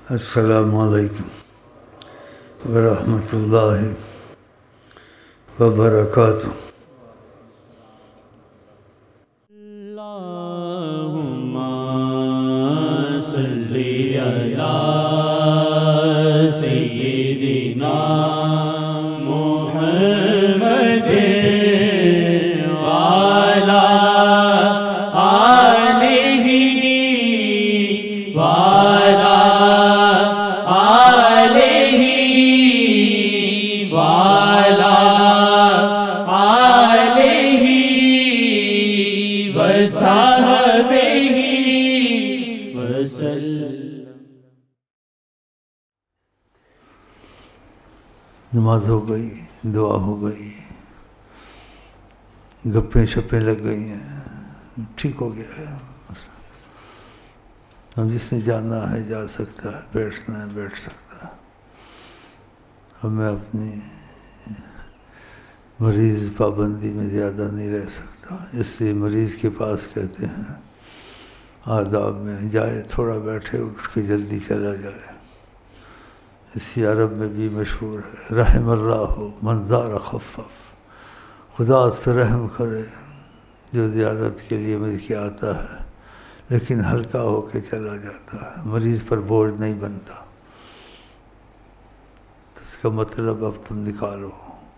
السلام علیکم ورحمۃ اللہ وبرکاتہ۔ اللہم صلی علی سیدنا محمد وعلی آلہ وعلی آلہ وعلی آلہ وصحبہ وسلم۔ نماز ہو گئی، دعا ہو گئی، گپیں شپیں لگ گئی ہیں، ٹھیک ہو گیا ہے۔ اب جس نے جانا ہے جا سکتا ہے، بیٹھنا ہے بیٹھ سکتا ہے۔ اب میں اپنی مریض پابندی میں زیادہ نہیں رہ سکتا، اس لیے مریض کے پاس کہتے ہیں آداب میں جائے تھوڑا بیٹھے، اٹھ کے جلدی چلا جائے۔ اسی عرب میں بھی مشہور ہے، رحم اللہ من زار خفف، خدا اس پہ رحم کرے جو زیارت کے لیے مجھ کے آتا ہے لیکن ہلکا ہو کے چلا جاتا ہے، مریض پر بوجھ نہیں بنتا۔ تو اس کا مطلب اب تم نکالو،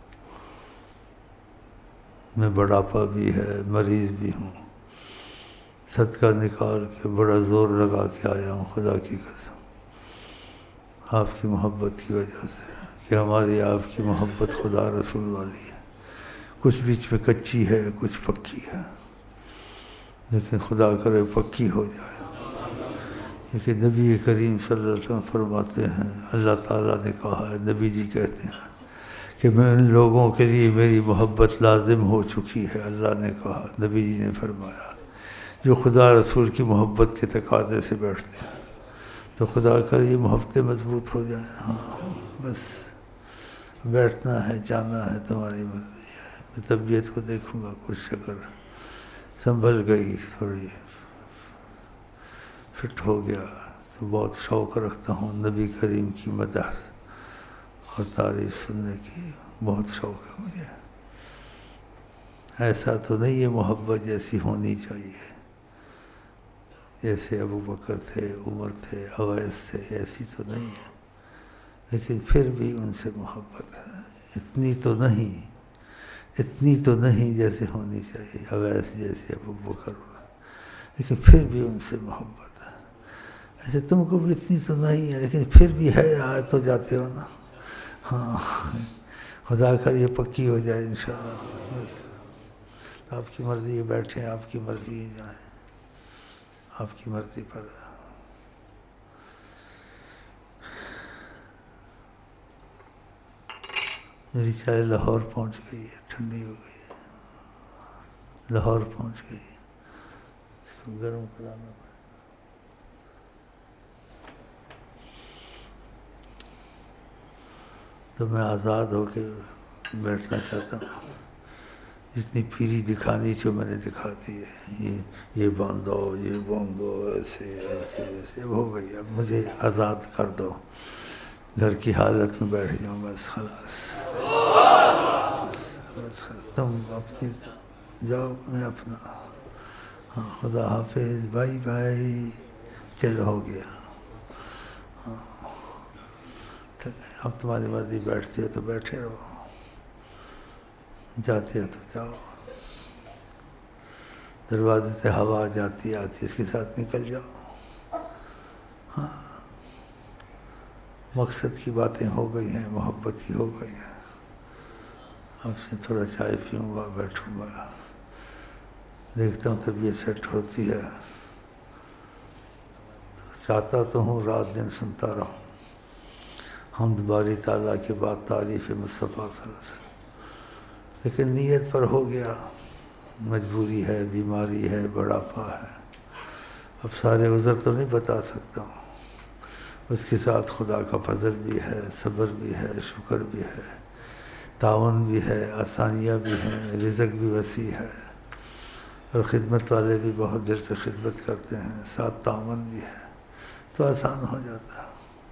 میں بڑھاپا بھی ہے، مریض بھی ہوں، صدقہ نکال کے بڑا زور لگا کے آیا ہوں، خدا کی قسم، آپ کی محبت کی وجہ سے، کہ ہماری آپ کی محبت خدا رسول والی ہے، کچھ بیچ میں کچی ہے، کچھ پکی ہے، لیکن خدا کرے پکی ہو جائے۔ کیونکہ نبی کریم صلی اللہ علیہ وسلم فرماتے ہیں، اللہ تعالیٰ نے کہا ہے، نبی جی کہتے ہیں کہ میں ان لوگوں کے لیے میری محبت لازم ہو چکی ہے۔ اللہ نے کہا، نبی جی نے فرمایا، جو خدا رسول کی محبت کے تقاضے سے بیٹھتے ہیں، تو خدا کر یہ محبتیں مضبوط ہو جائیں۔ ہاں بس بیٹھنا ہے، جانا ہے، تمہاری مرضی ہے۔ میں طبیعت کو دیکھوں گا، کچھ شکر سنبھل گئی، تھوڑی فٹ ہو گیا، تو بہت شوق رکھتا ہوں نبی کریم کی مدح اور تعریف سننے کی، بہت شوق ہے مجھے۔ ایسا تو نہیں ہے محبت جیسی ہونی چاہیے، جیسے ابو بکر تھے، عمر تھے، اویس تھے، ایسی تو نہیں ہے، لیکن پھر بھی ان سے محبت ہے، اتنی تو نہیں جیسے ہونی چاہیے، اویس جیسے، ابو بکر، لیکن پھر بھی ان سے محبت ہے۔ ایسے تم کو بھی اتنی تو نہیں ہے، لیکن پھر بھی ہے، آئے تو جاتے ہو نا۔ ہاں خدا کر یہ پکی ہو جائے انشاءاللہ۔ بس آپ کی مرضی ہے بیٹھیں، آپ کی مرضی ہے جائیں، آپ کی مرضی پر۔ میری چائے لاہور پہنچ گئی ہے، ٹھنڈی ہو گئی ہے، لاہور پہنچ گئی ہے، اس کو گرم کرانا پڑے۔ تو میں آزاد ہو کے بیٹھنا چاہتا ہوں، جتنی پیری دکھانی تھی میں نے دکھا دی ہے، یہ باندھو، یہ باندھو، ایسے ایسے ایسے، اب ہو گئی، اب مجھے آزاد کر دو، گھر کی حالت میں بیٹھ جاؤں، بس خلاص، بس تم اپنی جاؤ، میں اپنا۔ ہاں خدا حافظ، بائی بائی، چلو ہو گیا۔ اب تمہاری مرضی، بیٹھتے ہو تو بیٹھے رہو، جاتے ہو تو جاؤ، دروازے سے ہوا جاتی آتی اس کے ساتھ نکل جاؤ۔ ہاں مقصد کی باتیں ہو گئی ہیں، محبت کی ہو گئی ہیں، اب سے تھوڑا چائے پیوں گا، بیٹھوں گا، دیکھتا ہوں طبیعت سیٹ ہوتی ہے، چاہتا تو ہوں رات دن سنتا رہوں حمد باری تعالیٰ کے بعد تعریف مصطفیٰ صلی اللہ علیہ وسلم، لیکن نیت پر ہو گیا، مجبوری ہے، بیماری ہے، بڑھاپا ہے، اب سارے عذر تو نہیں بتا سکتا ہوں، اس کے ساتھ خدا کا فضل بھی ہے، صبر بھی ہے، شکر بھی ہے، تعاون بھی ہے، آسانیاں بھی ہیں، رزق بھی وسیع ہے، اور خدمت والے بھی بہت دیر سے خدمت کرتے ہیں، ساتھ تعاون بھی ہے، تو آسان ہو جاتا ہے۔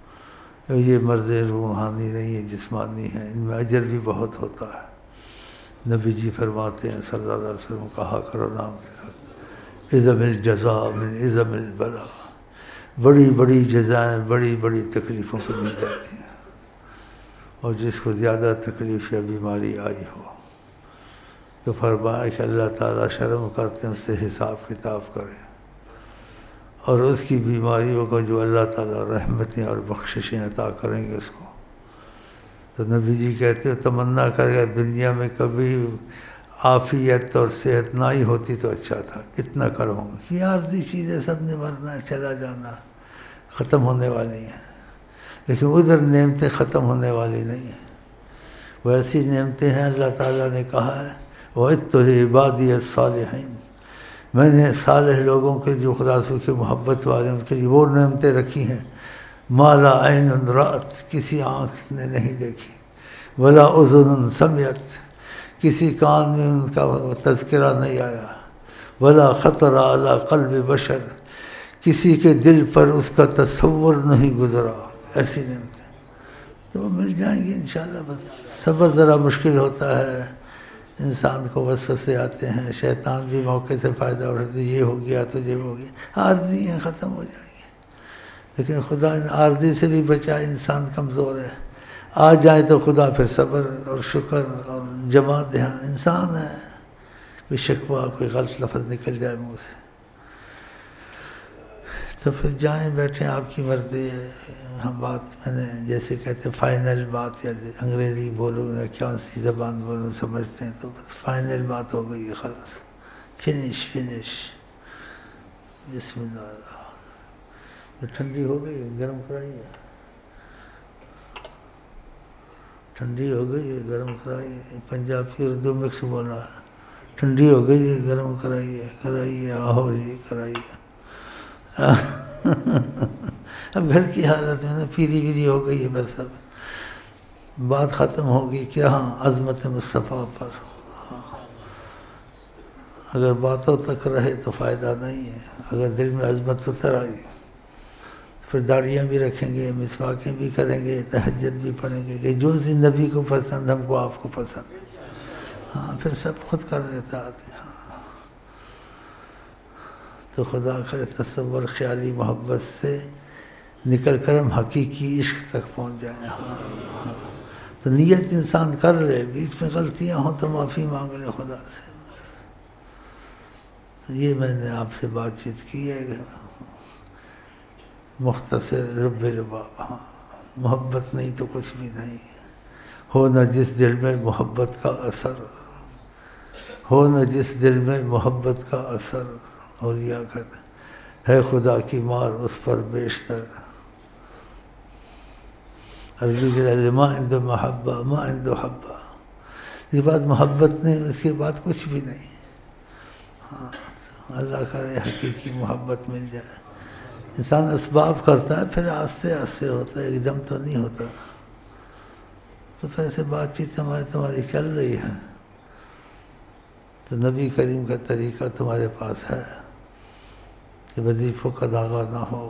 یہ مرض روحانی نہیں ہے، جسمانی ہے، ان میں اجر بھی بہت ہوتا ہے۔ نبی جی فرماتے ہیں صلی اللہ علیہ وسلم، کہا کرو نام کے ساتھ، عظم الجزاء من عظم البلاء، بڑی بڑی جزائیں بڑی بڑی تکلیفوں کو مل جاتی ہیں، اور جس کو زیادہ تکلیف یا بیماری آئی ہو تو فرمایا کہ اللہ تعالیٰ شرم کرتے ہیں اس سے حساب کتاب کریں، اور اس کی بیماریوں کو جو اللہ تعالیٰ رحمتیں اور بخششیں عطا کریں گے اس کو، تو نبی جی کہتے ہیں تمنا کرے دنیا میں کبھی عافیت اور صحت نہ ہی ہوتی تو اچھا تھا، اتنا کروں گا، یہ عارضی چیزیں سب نے مرنا ہے، چلا جانا، ختم ہونے والی ہیں، لیکن ادھر نعمتیں ختم ہونے والی نہیں ہیں، وہ ایسی نعمتیں ہیں اللہ تعالیٰ نے کہا ہے وَأَعِدتُّ لِعِبَادِيَ الصَّالِحِينَ، میں نے صالح لوگوں کے جو خدا سے کی محبت والے ان کے لیے وہ نعمتیں رکھی ہیں مَا لَا عَيْنٌ رَأَتْ، کسی آنکھ نے نہیں دیکھی، وَلَا أُذُنٌ سَمِعَتْ، کسی کان میں ان کا تذکرہ نہیں آیا، وَلَا خَطَرَ عَلَىٰ قَلْبِ بَشَرٍ، کسی کے دل پر اس کا تصور نہیں گزرا، ایسی نعمتیں تو وہ مل جائیں گی انشاءاللہ۔ بس صبر ذرا مشکل ہوتا ہے، انسان کو وسوسے آتے ہیں، شیطان بھی موقع سے فائدہ اٹھاتے، یہ ہو گیا تو یہ ہو گیا، عارضی ہیں، ختم ہو جائیں گے، لیکن خدا ان عارضی سے بھی بچائے، انسان کمزور ہے، آ جائے تو خدا پھر صبر اور شکر اور جماعت دھیان، انسان ہے، کوئی شکوہ کوئی غلط لفظ نکل جائے منہ سے تو پھر جائیں بیٹھیں، آپ کی مرضی ہے۔ ہم بات میں نے جیسے کہتے ہیں فائنل بات، یا انگریزی بولوں یا کیا سی زبان بولوں سمجھتے ہیں، تو بس فائنل بات ہو گئی ہے، خلاص فنش۔ بسم اللہ الرحمن، ٹھنڈی ہو گئی ہے، گرم کرائیے، ٹھنڈی ہو گئی ہے، گرم کرائیے، پنجابی اردو مکس بولا ہے، ٹھنڈی ہو گئی ہے، گرم کرائیے، آہو جی کرائیے۔ اب گھر کی حالت میں نا پیری ویری ہو گئی ہے، بس اب بات ختم ہوگی کہ ہاں عظمت مصطفیٰ پر، اگر باتوں تک رہے تو فائدہ نہیں ہے، اگر دل میں عظمت اتر آئی پھر داڑیاں بھی رکھیں گے، مسواکیں بھی کریں گے، تہجد بھی پڑھیں گے کہ جو سی نبی کو پسند ہم کو آپ کو پسند، ہاں پھر سب خود کر لیتا آتے ہیں۔ تو خدا کا تصور خیالی محبت سے نکل کر ہم حقیقی عشق تک پہنچ جائیں۔ ہاں تو نیت انسان کر لے، بیچ میں غلطیاں ہوں تو معافی مانگ لے خدا سے۔ تو یہ میں نے آپ سے بات چیت کی ہے، مختصر لب لباب۔ ہاں محبت نہیں تو کچھ بھی نہیں، ہو نہ جس دل میں محبت کا اثر، ہو نہ جس دل میں محبت کا اثر، اولیاء کہتے ہے خدا کی مار اس پر بیشتر، عربی کے لئے ما عند محبہ ما عند حبہ، یہ بات محبت نہیں، اس کے بعد کچھ بھی نہیں۔ ہاں اللہ کرے حقیقی محبت مل جائے، انسان اسباب کرتا ہے پھر آہستہ آہستہ ہوتا ہے، ایک دم تو نہیں ہوتا، تو پھر سے بات چیت تمہاری چل رہی ہے، تو نبی کریم کا طریقہ تمہارے پاس ہے کہ وظیفوں کا داغا نہ ہو۔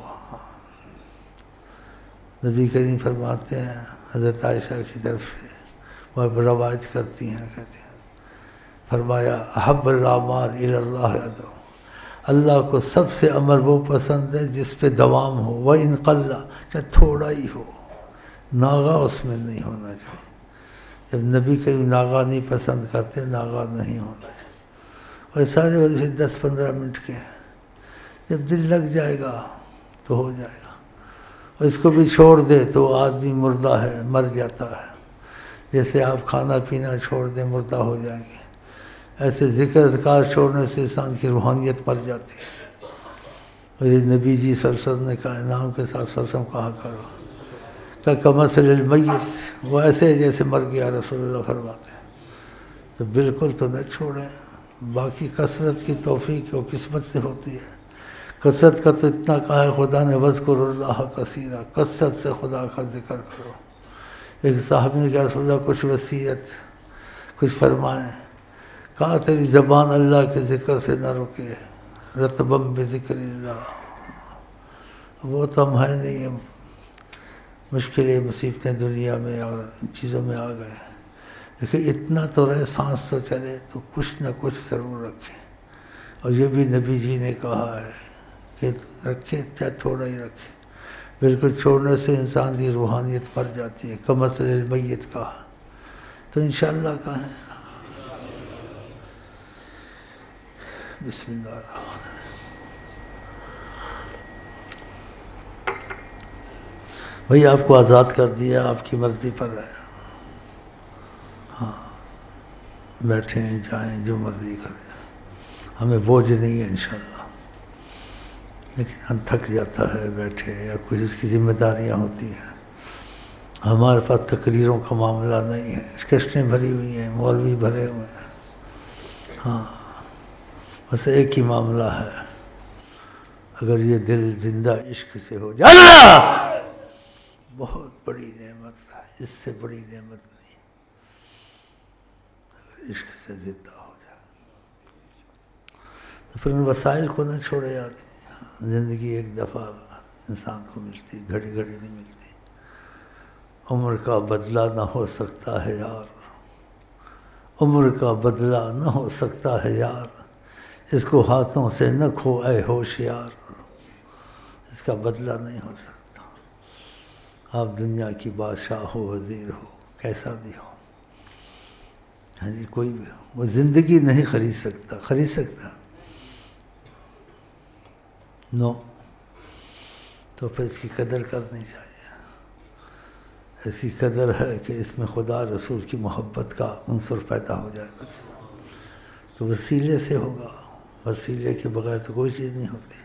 نبی کریم فرماتے ہیں حضرت عائشہ کی طرف سے، وہ روایت کرتی ہیں، کہتے ہیں فرمایا احب الاعمال الی اللہ ادعو، اللہ کو سب سے عمل وہ پسند ہے جس پہ دوام ہو، وَإِن قَلَّ، چاہے تھوڑا ہی ہو، ناغا اس میں نہیں ہونا چاہیے۔ جب نبی کریم ناغا نہیں پسند کرتے، ناغا نہیں ہونا چاہیے، اور سارے وجہ سے 10-15 منٹ کے ہیں، جب دل لگ جائے گا تو ہو جائے گا، اور اس کو بھی چھوڑ دے تو آدمی مردہ ہے، مر جاتا ہے، جیسے آپ کھانا پینا چھوڑ دیں مردہ ہو جائیں گے، ایسے ذکر اذکار چھوڑنے سے انسان کی روحانیت مر جاتی ہے۔ اور یہ نبی جی صلی اللہ علیہ وسلم نے کہا، انعام کے ساتھ صلی اللہ علیہ وسلم کہا کرو کہ کمثل المیت، وہ ایسے جیسے مر گیا، رسول اللہ فرماتے ہیں، تو بالکل تو نہ چھوڑیں۔ باقی کثرت کی توفیق اور قسمت سے ہوتی ہے، کثرت کا تو اتنا کہا ہے خدا نے وَاذْكُرُوا اللَّهَ كَثِيرًا، کثرت سے خدا کا ذکر کرو۔ ایک صاحب نے کہا رسول اللہ کچھ وصیت کچھ فرمائیں، کہا تیری زبان اللہ کے ذکر سے نہ رکے، رطبم بذکر اللہ، وہ تو ہم ہے نہیں، مشکلیں مصیبتیں دنیا میں اور ان چیزوں میں آ گئے ہیں، لیکن اتنا تو رہے، سانس تو چلے تو کچھ نہ کچھ ضرور رکھیں۔ اور یہ بھی نبی جی نے کہا ہے کہ رکھے چاہے تھوڑا ہی رکھے، بالکل چھوڑنے سے انسان کی روحانیت مر جاتی ہے، کمثل المیت کہا، تو انشاءاللہ کہیں۔ بسم اللہ الرحمن الرحیم۔ بھائی آپ کو آزاد کر دیا، آپ کی مرضی پر ہے، ہاں بیٹھیں جائیں جو مرضی کریں، ہمیں بوجھ نہیں ہے انشاءاللہ، لیکن ہم تھک جاتا ہے بیٹھے یا کچھ اس کی ذمہ داریاں ہوتی ہیں۔ ہمارے پاس تقریروں کا معاملہ نہیں ہے، کشتیں بھری ہوئی ہیں، مولوی بھرے ہوئے ہیں، ہاں بس ایک ہی معاملہ ہے، اگر یہ دل زندہ عشق سے ہو جائے بہت بڑی نعمت ہے، اس سے بڑی نعمت نہیں، اگر عشق سے زندہ ہو جائے تو پھر ان وسائل کو نہ چھوڑے جاتے۔ زندگی ایک دفعہ انسان کو ملتی، گھڑی گھڑی نہیں ملتی، عمر کا بدلہ نہ ہو سکتا ہے یار، عمر کا بدلہ نہ ہو سکتا ہے یار، اس کو ہاتھوں سے نہ کھو اے ہوشیار، اس کا بدلہ نہیں ہو سکتا۔ آپ دنیا کی بادشاہ ہو، وزیر ہو، کیسا بھی ہو، ہاں جی کوئی بھی ہو، وہ زندگی نہیں خرید سکتا، خرید سکتا نو، تو پھر اس کی قدر کرنی چاہیے۔ ایسی قدر ہے کہ اس میں خدا رسول کی محبت کا عنصر پیدا ہو جائے، بس تو وسیلے سے ہوگا، وسیلے کے بغیر تو کوئی چیز نہیں ہوتی۔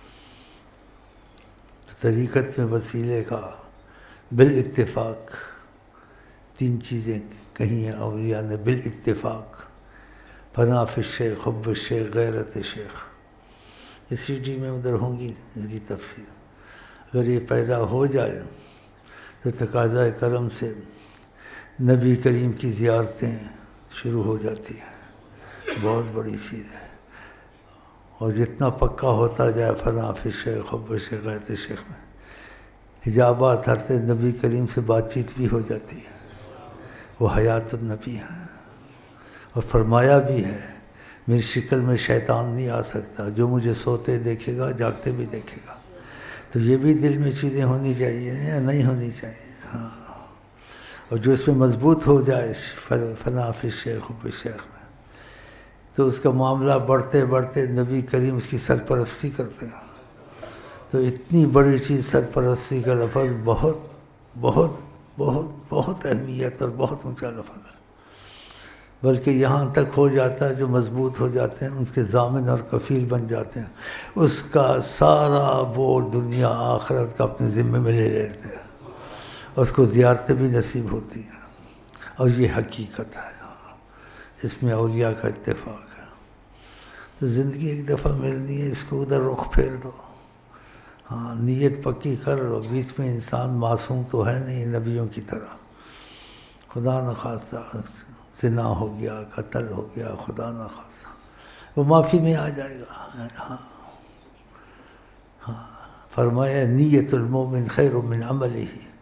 تو طریقت میں وسیلے کا بالاتفاق تین چیزیں کہی ہیں اولیاء نے، بالاتفاق، فنا فی الشیخ، حب الشیخ، غیرت شیخ، یہ سی ڈی میں ادھر ہوں گی اس کی تفسیر۔ اگر یہ پیدا ہو جائے تو تقاضۂ کرم سے نبی کریم کی زیارتیں شروع ہو جاتی ہیں، بہت بڑی چیز ہے۔ اور جتنا پکا ہوتا جائے فنا فی الشیخ، حب الشیخ، غیرت شیخ میں حجابات ہٹتے، نبی کریم سے بات چیت بھی ہو جاتی ہے، وہ حیات النبی ہیں، اور فرمایا بھی ہے میری شکل میں شیطان نہیں آ سکتا، جو مجھے سوتے دیکھے گا جاگتے بھی دیکھے گا۔ تو یہ بھی دل میں چیزیں ہونی چاہیے یا نہیں ہونی چاہیے، ہاں، اور جو اس میں مضبوط ہو جائے فنا فی الشیخ، حب الشیخ میں، تو اس کا معاملہ بڑھتے بڑھتے نبی کریم اس کی سرپرستی کرتے ہیں۔ تو اتنی بڑی چیز سرپرستی کا لفظ بہت بہت بہت بہت اہمیت اور بہت اونچا لفظ ہے، بلکہ یہاں تک ہو جاتا ہے جو مضبوط ہو جاتے ہیں اس کے ضامن اور کفیل بن جاتے ہیں، اس کا سارا بوجھ دنیا آخرت کا اپنے ذمے میں لے لیتے ہیں، اس کو زیارتیں بھی نصیب ہوتی ہیں، اور یہ حقیقت ہے، اس میں اولیاء کا اتفاق ہے۔ تو زندگی ایک دفعہ ملنی ہے، اس کو ادھر رخ پھیر دو، ہاں نیت پکی کر لو، بیچ میں انسان معصوم تو ہے نہیں نبیوں کی طرح، خدا نخواستہ زنا ہو گیا، قتل ہو گیا، خدا نخواستہ وہ معافی میں آ جائے گا، ہاں ہاں، فرمایا نیت المومن خیر من عملہ،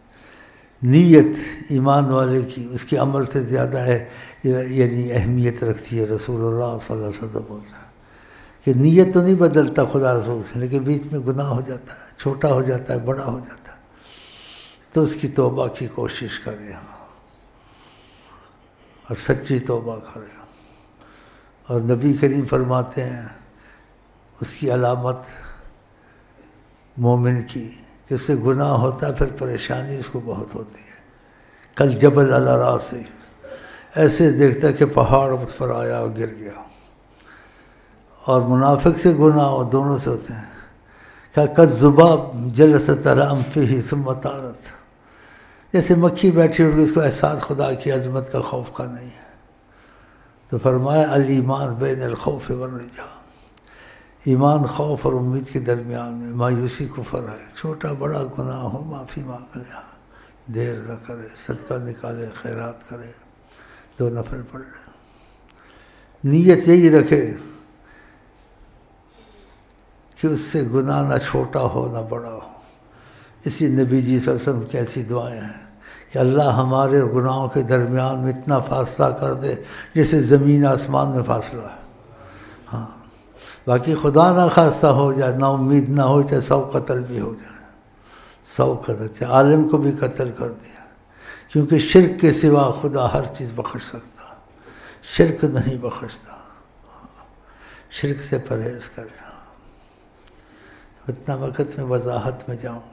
نیت ایمان والے کی اس کے عمل سے زیادہ ہے، یعنی اہمیت رکھتی ہے۔ رسول اللہ صلی اللہ علیہ وسلم بولتے ہیں کہ نیت تو نہیں بدلتا خدا رسول سے، لیکن بیچ میں گناہ ہو جاتا ہے، چھوٹا ہو جاتا ہے، بڑا ہو جاتا ہے، تو اس کی توبہ کی کوشش کرے، اور سچی توبہ کرے۔ اور نبی کریم فرماتے ہیں اس کی علامت مومن کی کہ اس سے گناہ ہوتا ہے، پھر پریشانی اس کو بہت ہوتی ہے، کل جبل علی راسہ، ایسے دیکھتا ہے کہ پہاڑ اس پر آیا اور گر گیا۔ اور منافق سے گناہ ہو، دونوں سے ہوتے ہیں، کیا کالذباب جلست علی انفہ ثم طارت، جیسے مکھی بیٹھی اٹھ گئی، اس کو احساس خدا کی عظمت کا خوف کا نہیں ہے۔ تو فرمایا الایمان بین الخوف والرجاء، ایمان خوف اور امید کے درمیان میں، مایوسی کفر ہے، چھوٹا بڑا گناہ ہو معافی مانگ لے، دیر نہ کرے، صدقہ نکالے، خیرات کرے، 2 نفل پڑھ لے، نیت یہی رکھے کہ اس سے گناہ نہ چھوٹا ہو نہ بڑا ہو، اسی نبی جی صلی اللہ علیہ وسلم کی ایسی دعائیں ہیں کہ اللہ ہمارے گناہوں کے درمیان میں اتنا فاصلہ کر دے جیسے زمین آسمان میں فاصلہ ہے. ہاں باقی خدا نہ خواستہ ہو جائے، نا امید نہ ہو چاہے 100 قتل بھی ہو جائے، 100 قتل، چاہے عالم کو بھی قتل کر دیا، کیونکہ شرک کے سوا خدا ہر چیز بخش سکتا، شرک نہیں بخشتا. شرک سے پرہیز کریں. اتنا وقت میں وضاحت میں جاؤں.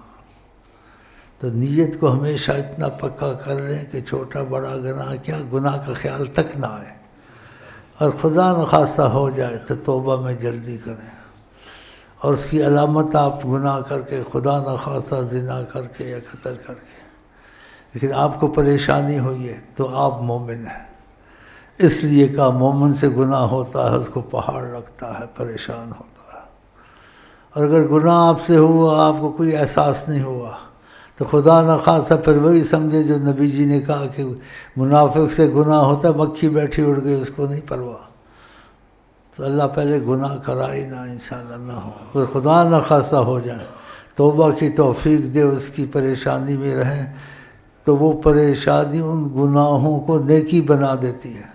تو نیت کو ہمیشہ اتنا پکا کر لیں کہ چھوٹا بڑا گناہ کیا، گناہ کا خیال تک نہ آئے، اور خدا نخواستہ ہو جائے تو توبہ میں جلدی کریں. اور اس کی علامت آپ گناہ کر کے، خدا نخواستہ زنا کر کے یا قتل کر کے، لیکن آپ کو پریشانی ہوئی ہے تو آپ مومن ہیں. اس لیے کہ مومن سے گناہ ہوتا ہے، اس کو پہاڑ لگتا ہے، پریشان ہوتا ہے. اور اگر گناہ آپ سے ہوا، آپ کو کوئی احساس نہیں ہوا، تو خدا نخواستہ پھر وہی سمجھے جو نبی جی نے کہا کہ منافق سے گناہ ہوتا ہے، مکھی بیٹھی اڑ گئی، اس کو نہیں پرواہ. تو اللہ پہلے گناہ کرا ہی نہ، انشاءاللہ نہ ہو. اگر خدا نخواستہ ہو جائے، توبہ کی توفیق دے، اس کی پریشانی میں رہیں، تو وہ پریشانی ان گناہوں کو نیکی بنا دیتی ہے.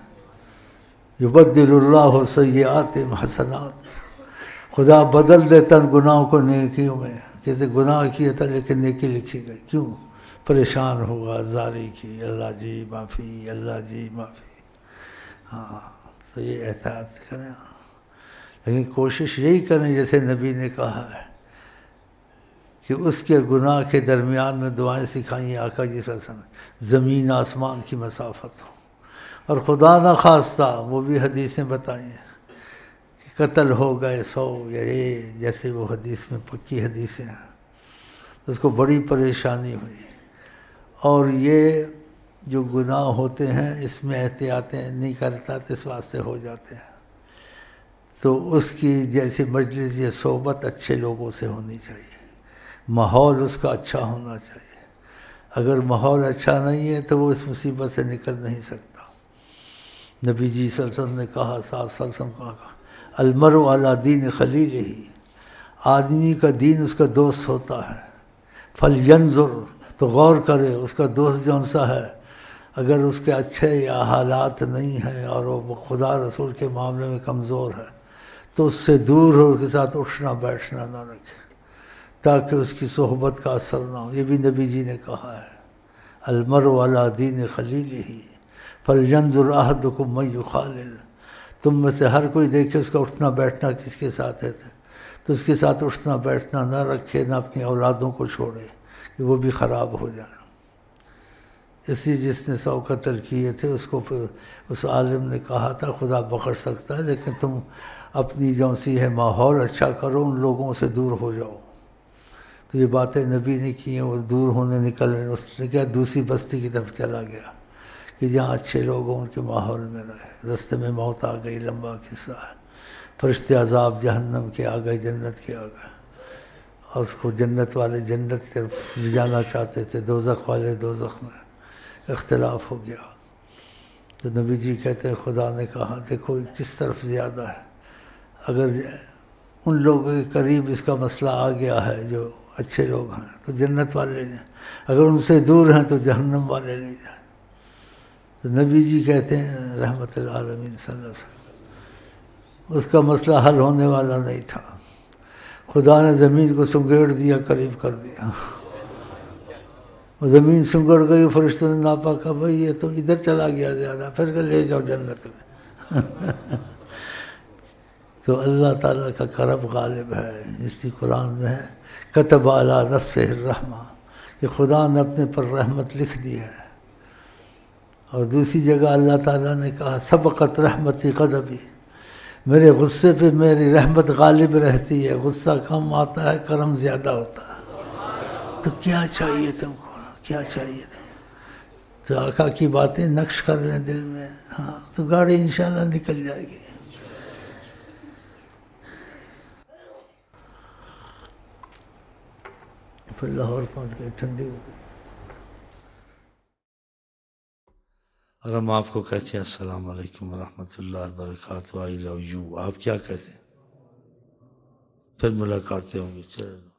یبدل اللہ سیئاتہم حسنات، خدا بدل دیتا ان گناہوں کو نیکیوں میں. کہتے گناہ کیا تھا لیکن نیکی لکھی گئی، کیوں؟ پریشان ہوگا، زاری کی، اللہ جی معافی، اللہ جی معافی. ہاں تو یہ احتیاط کریں. لیکن کوشش یہی کریں جیسے نبی نے کہا ہے کہ اس کے گناہ کے درمیان میں دعائیں سکھائیں آقا جی صلی اللہ علیہ وسلم، زمین آسمان کی مسافت ہو. اور خدا نہ خواستہ وہ بھی حدیثیں بتائیں کہ قتل ہو گئے 100 یا یہ، جیسے وہ حدیث میں پکی حدیثیں ہیں، اس کو بڑی پریشانی ہوئی. اور یہ جو گناہ ہوتے ہیں اس میں احتیاطیں نہیں کرتا تو اس واسطے ہو جاتے ہیں. تو اس کی جیسی مجلس یا صحبت اچھے لوگوں سے ہونی چاہیے، ماحول اس کا اچھا ہونا چاہیے. اگر ماحول اچھا نہیں ہے تو وہ اس مصیبت سے نکل نہیں سکتا. نبی جی صلی اللہ علیہ وسلم نے کہا، صلی اللہ علیہ وسلم کہا، المرء علی دین خلیلہ، آدمی کا دین اس کا دوست ہوتا ہے. فلینظر، تو غور کرے اس کا دوست جون سا ہے. اگر اس کے اچھے یا حالات نہیں ہیں اور وہ خدا رسول کے معاملے میں کمزور ہے تو اس سے دور ہو، اس کے ساتھ اٹھنا بیٹھنا نہ رکھے تاکہ اس کی صحبت کا اثر نہ ہو. یہ بھی نبی جی نے کہا ہے، المرء علی دین خلیلہ فلینظر احدکم من یخالل. تم میں سے ہر کوئی دیکھے اس کا اٹھنا بیٹھنا کس کے ساتھ ہے، تو اس کے ساتھ اٹھنا بیٹھنا نہ رکھے، نہ اپنی اولادوں کو چھوڑے کہ وہ بھی خراب ہو جائیں. اسی جس نے 100 قتل کیے تھے اس کو اس عالم نے کہا تھا خدا بخش سکتا ہے، لیکن تم اپنی جو سی ہے ماحول اچھا کرو، ان لوگوں سے دور ہو جاؤ. تو یہ باتیں نبی نے کی ہیں. وہ دور ہونے نکل رہے، اس نے کیا دوسری بستی کی طرف چلا گیا کہ جہاں اچھے لوگ ہوں ان کے ماحول میں رہے. رستے میں موت آ گئی، لمبا قصہ ہے. فرشتے عذاب جہنم کے آ گئے، جنت کے آ گئے، اور اس کو جنت والے جنت کی طرف لے جانا چاہتے تھے، دوزخ والے دوزخ میں. اختلاف ہو گیا. تو نبی جی کہتے ہیں خدا نے کہا دیکھو کس طرف زیادہ ہے. اگر ان لوگوں کے قریب اس کا مسئلہ آ گیا ہے جو اچھے لوگ ہیں تو جنت والے لے جائیں، اگر ان سے دور ہیں تو جہنم والے لے جائیں. تو نبی جی کہتے ہیں رحمت العالمین صلی اللہ علیہ وسلم، اس کا مسئلہ حل ہونے والا نہیں تھا. خدا نے زمین کو سنگیڑ دیا، قریب کر دیا. زمین سنگڑ گئی، فرشتوں نے ناپا کہا بھائی یہ تو ادھر چلا گیا زیادہ، پھر کہ لے جاؤ جنت میں. تو اللہ تعالیٰ کا کرم غالب ہے. اس کی قرآن میں ہے کتب علی نفسہ الرحمہ، کہ خدا نے اپنے پر رحمت لکھ دی ہے. اور دوسری جگہ اللہ تعالیٰ نے کہا سبقت رحمتی غضبی، میرے غصے پہ میری رحمت غالب رہتی ہے. غصہ کم آتا ہے، کرم زیادہ ہوتا ہے. تو کیا چاہیے تم کو، کیا چاہیے تھا؟ تو آقا کی باتیں نقش کر لیں دل میں، ہاں تو گاڑی انشاءاللہ نکل جائے گی. پھر لاہور پہنچ گئے، ٹھنڈی ہو گئی. اور ہم آپ کو کہتے ہیں السلام علیکم ورحمۃ اللہ وبرکاتہ، آئی لو یو. آپ کیا کہتے ہیں؟ پھر ملاقاتیں ہوں گی. چلو.